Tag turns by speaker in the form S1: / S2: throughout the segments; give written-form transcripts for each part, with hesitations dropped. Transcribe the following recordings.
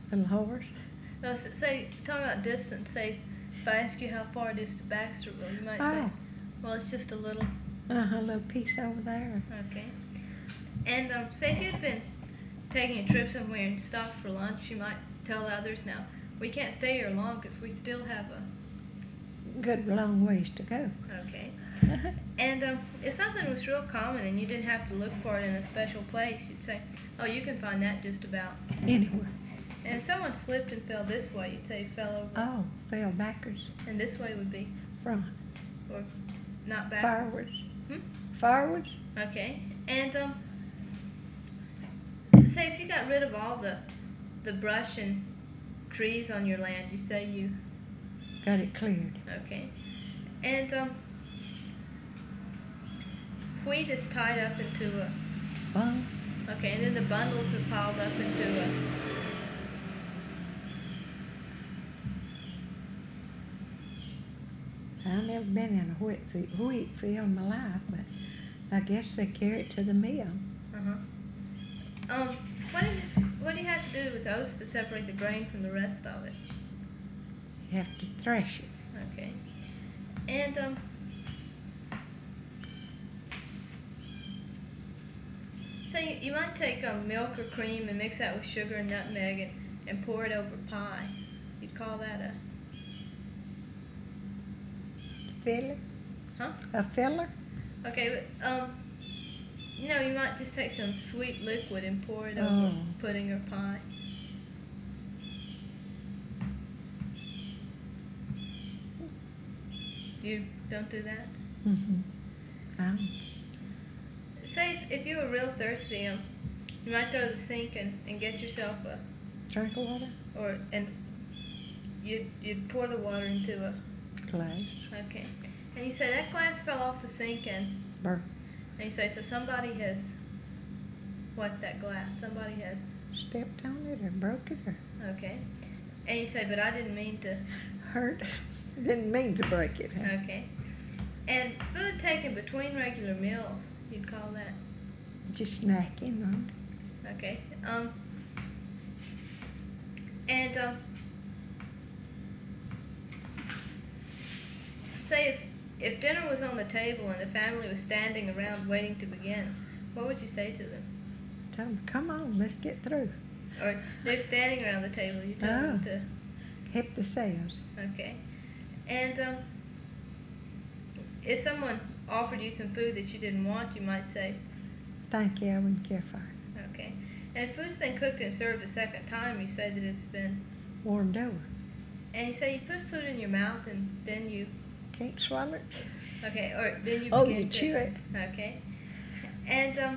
S1: Little horse.
S2: No, say, talking about distance, say, if I ask you how far it is to Baxterville, you might say,
S1: Oh,
S2: well, it's just a little.
S1: a little piece over there.
S2: Okay. And say if you'd been taking a trip somewhere and stopped for lunch, you might tell others, now, we can't stay here long because we still have a.
S1: Good long ways to go.
S2: Okay. And if something was real common and you didn't have to look for it in a special place, you'd say, oh, you can find that just about.
S1: Anywhere.
S2: And if someone slipped and fell this way, you'd say fell over.
S1: Oh, fell backwards.
S2: And this way would be,
S1: Front.
S2: or not back.
S1: Forwards.
S2: Hmm?
S1: Forwards.
S2: Okay. And say if you got rid of all the brush and trees on your land, you say you.
S1: Got it cleared.
S2: Okay. And wheat is tied up into a.
S1: Bun.
S2: Okay, and then the bundles are piled up into a.
S1: I've never been in a wheat field in my life, but I guess they carry it to the mill.
S2: What do you have to do with those to separate the grain from the rest of it?
S1: You have to thresh it.
S2: Okay. And so you might take milk or cream and mix that with sugar and nutmeg and pour it over pie. You'd call that a.
S1: Filler?
S2: Huh?
S1: A filler?
S2: Okay, but you might just take some sweet liquid and pour it over
S1: Oh.
S2: pudding or pie. You don't do that?
S1: Mm-hmm.
S2: Say if you were real thirsty, you might go to the sink and get yourself a.
S1: Drink of water?
S2: And you'd pour the water into a.
S1: Glass.
S2: Okay. And you say that glass fell off the sink and.
S1: Burn.
S2: And you say, so somebody has. What, that glass? Somebody has.
S1: Stepped on it or broke it or
S2: Okay. And you say, but I didn't mean to.
S1: hurt. Didn't mean to break it. Huh?
S2: Okay. And food taken between regular meals, you'd call that.
S1: Just snacking on it.
S2: Okay. And say if dinner was on the table and the family was standing around waiting to begin, what would you say to them?
S1: Tell them, come on, let's get through.
S2: Or they're standing around the table, you tell them to.
S1: Help themselves.
S2: Okay. And if someone offered you some food that you didn't want, you might say.
S1: Thank you, I wouldn't care for it.
S2: Okay. And if food's been cooked and served a second time, you say that it's been.
S1: Warmed over.
S2: And you say you put food in your mouth and then you.
S1: Can't swallow it.
S2: Okay, or then you
S1: Oh,
S2: begin
S1: you
S2: to.
S1: chew it.
S2: Okay. And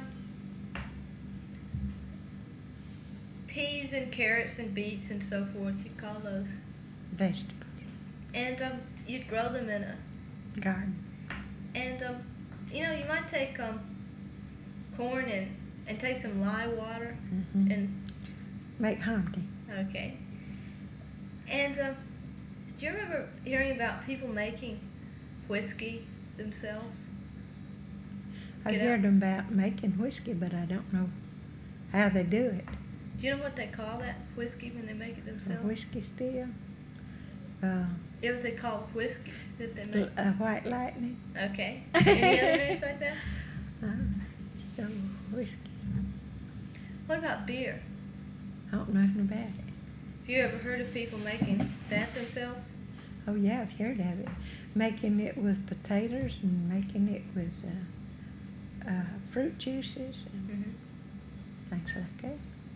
S2: peas and carrots and beets and so forth, you'd call those.
S1: Vegetables.
S2: And you'd grow them in a.
S1: Garden.
S2: And you might take corn and take some lye water
S1: Mm-hmm.
S2: and.
S1: Make hominy.
S2: Okay. And do you remember hearing about people making whiskey themselves?
S1: I've heard them about making whiskey, but I don't know how they do it.
S2: Do you know what they call that whiskey when they make it
S1: A
S2: themselves?
S1: whiskey still.
S2: If they call whiskey that they make.
S1: White lightning.
S2: Okay. Any other names like that?
S1: So whiskey.
S2: What about beer?
S1: I don't know nothing about it.
S2: Have you ever heard of people making that themselves?
S1: Oh yeah, I've heard of it. Making it with potatoes and making it with fruit juices and
S2: Mm-hmm.
S1: things like that.